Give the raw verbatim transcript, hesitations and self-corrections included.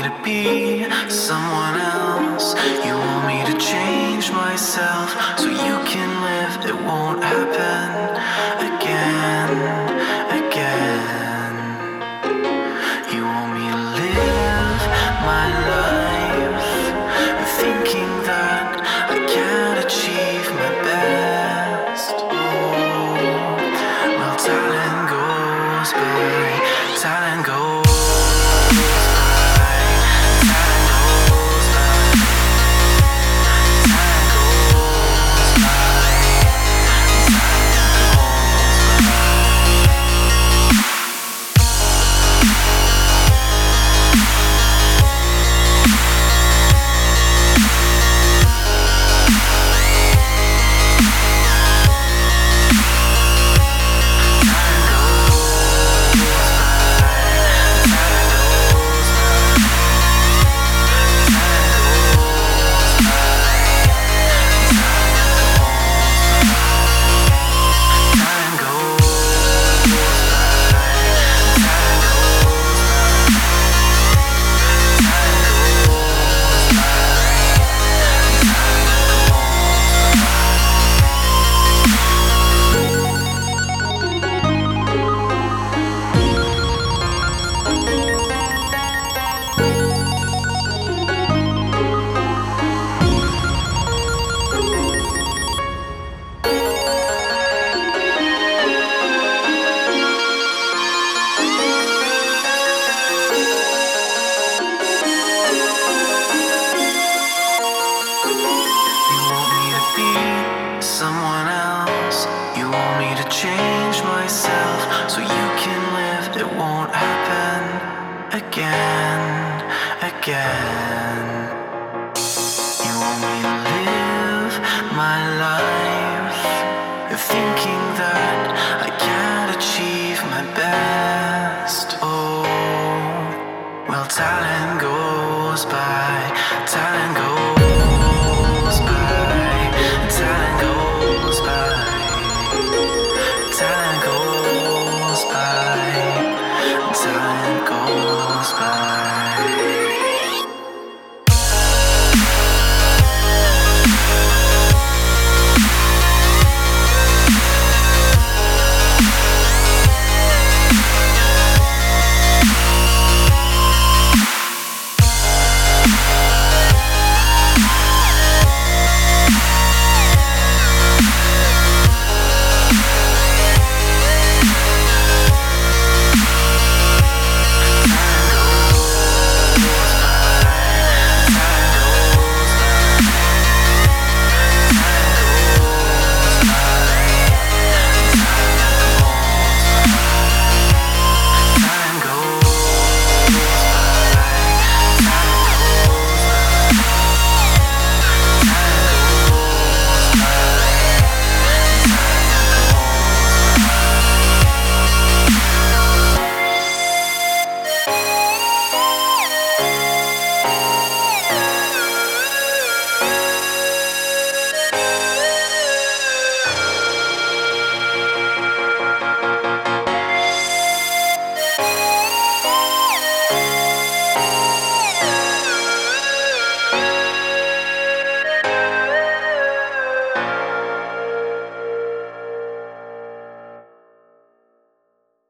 to be someone else. You want me to change myself so you can live. It won't happen again, again. You want me to live my life thinking that I can't achieve my best. Oh, well, talent goes by, talent goes someone else. You want me to change myself so you can live. It won't happen again, again. You want me to live my life thinking that I can't achieve my best. Oh, well, talent goes by, talent goes